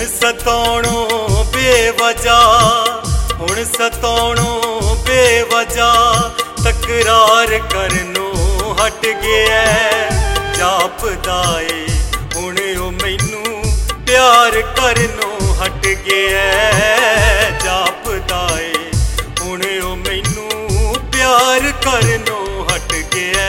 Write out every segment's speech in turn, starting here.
सताउणों बेवजह हुण सताउणों बेवजह तकरार करनों हट गया जापदा ए हुण ओ मैनू प्यार करनों हट गया जापदा ए हुण ओ मैनू प्यार करनों हट गया।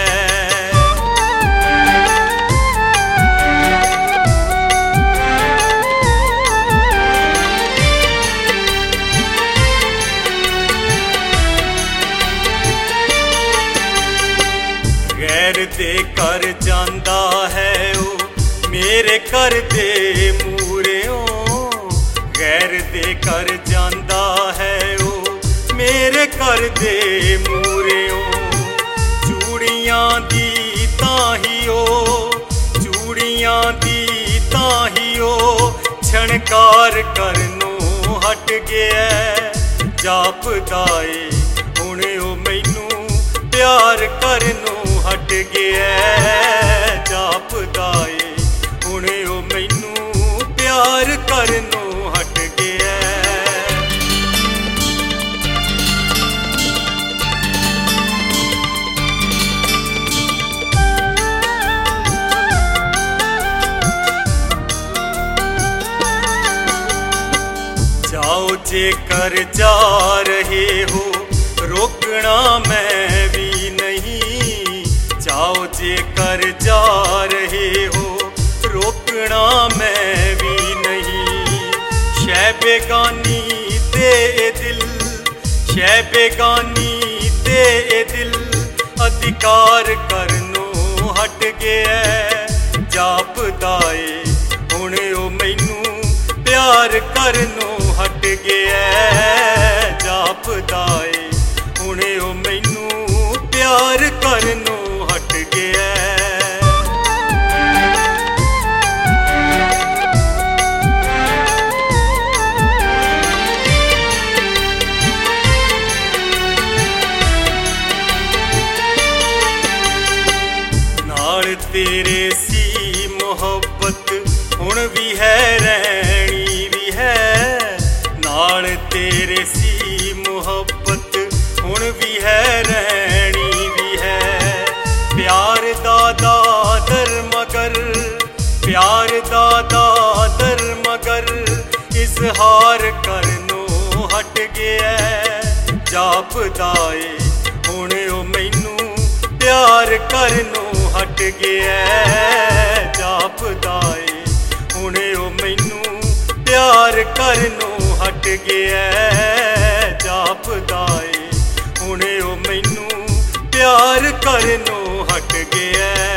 गैर दे कर जांदा है ओ मेरे घर दे मूहरेओं गैर दे कर जांदा है ओ मेरे घर दे मूहरेओं चूड़ियां दी ताही ओ चूड़ियां दी ताही ओ छणकार करनों हट गया जापदा ए हुण ओ मैनू प्यार करनों हट गया जापदा ए हुण ओ मैनू प्यार करनों हट गया। जाओ जे कर जा रहे हो रोकना मैं भी नहीं जाओ जे कर जा रहे हो रोकना मैं भी नहीं शै बेगानी ते दिल शै बेगानी ते दिल अधिकार करनों हट गया जापदा ए हुण ओ मैनू प्यार करनों हट गया जापदा ए हुण ओ मैनू प्यार करनों हट गया। नाल तेरे सी मोहब्बत हुण भी है रहनी भी है नाल तेरे सी मोहब्बत हुण भी है रहनी भी है प्यार दादा दर मगर प्यार दादा दर मगर इजहार करनों हट गया जापदा ए हुण ओ मैनू प्यार करनों हट गया जापदा ए हुण ओ मैनू प्यार करनों हट गया जापदा ए हुण ओ मैनू प्यार करनों हट गया।